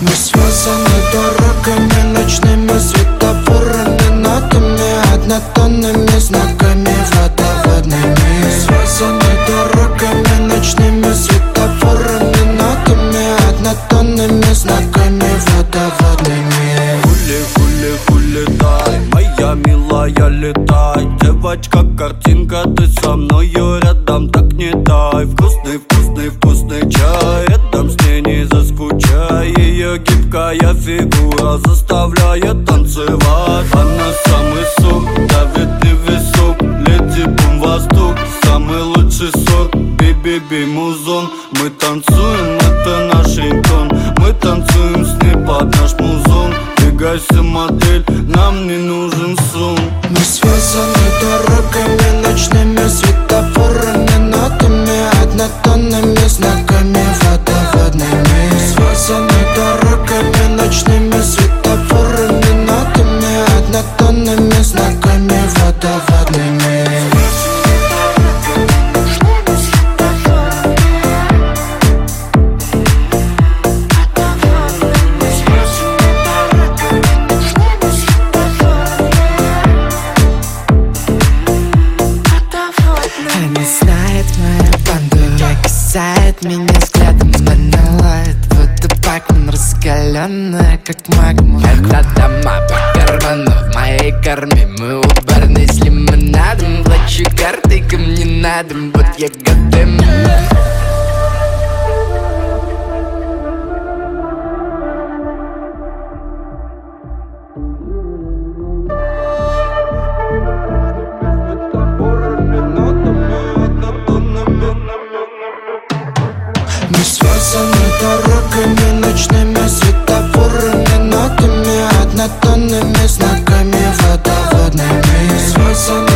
Мы связаны дорогами, ночными светофорами, нотами, однотонными знаками, водоводными. Связаны дорогами, ночными светофорами, нотами, однотонными знаками, водоводными. Хули, дай, моя милая, летай. Девочка, картинка, ты со мною рядом, так не дай. Вкусный чай, рядом с ней не заскучай. Ее гибкая фигура заставляет танцевать. Она самый сок, давит не висок. Леди бум восток, самый лучший сорт. Би-би-би музон, мы танцуем, это наш рингтон. Мы танцуем с ней под наш музон. Двигайся, модель, нам не нужен сон. Мы связаны дорогами, ночными светофорами, нотами, однотонными знаками, водоводными. Связаны дорогами, ночными светофорами, нотами, однотонными знаками, водоводными. Она знает мою банду, касает меня взглядом. Она лает водопакман, раскаленная, как магма. Это дома по карману, в моей корме. Мы у барной с лимонадом. Плачу картой, ко мне надо, вот я готов. Мы связаны дорогами, ночными светофорами, нотами, однотонными знаками, водоводными. Связаны